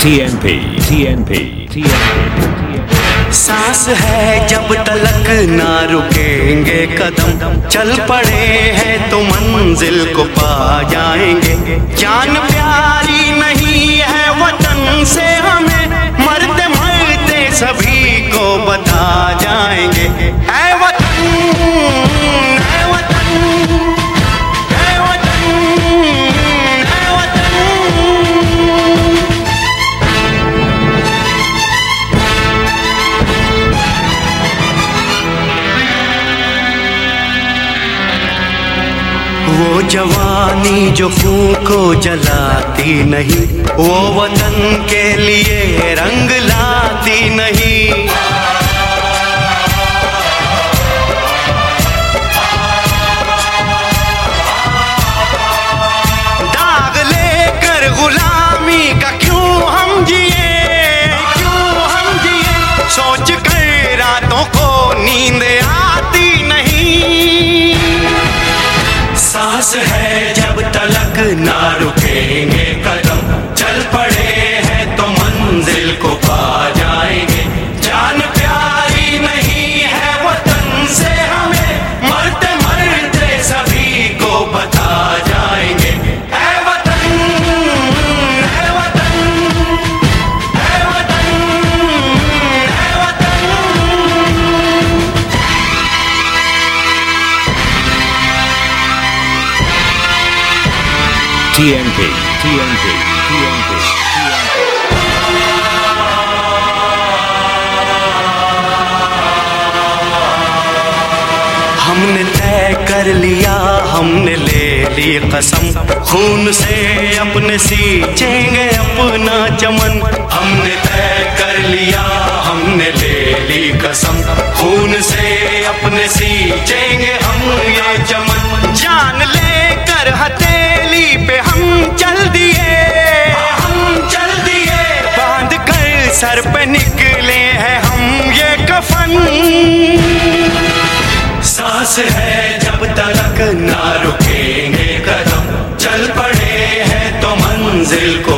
TNP, TNP, TNP, सांस है जब तलक ना रुकेंगे कदम, चल पड़े हैं तो मंजिल को पा जाएंगे। जान प्यारी नहीं है वतन से हमें, मरते मरते सभी को बता जाएंगे। ऐ वतन, ऐ वतन, ऐ वतन, ऐ वतन। वो जवानी जो खून को जलाती नहीं, वो वतन के लिए रंग लाती नहीं। दाग लेकर गुलामी का क्यों हम जिए, क्यों हम जिए, सोच कर रातों को नींद आती नहीं। सांस है जब तलक ना रुकेंगे कदम, चल पड़े हैं तो मंजिल को पा जाएंगे। जान प्यारी नहीं है वतन से हमें, मरते मरते सभी को बता जाएंगे। ऐ वतन, ऐ वतन, ऐ वतन, ऐ वतन। TNP, TNP, TNP, TNP. हमने तय कर लिया, हमने ले ली कसम, खून से अपने सींचेंगे अपना चमन। हमने तय कर लिया, हमने ले ली कसम, खून से अपने सींचेंगे हम ये चमन। जान लेकर हथेली पे हम चल दिए, हम चल दिए, बांध कर सर पे निकले हैं हम ये कफन। सांस है जब तलक ना रुकेंगे कदम, चल पड़े हैं तो मंजिल को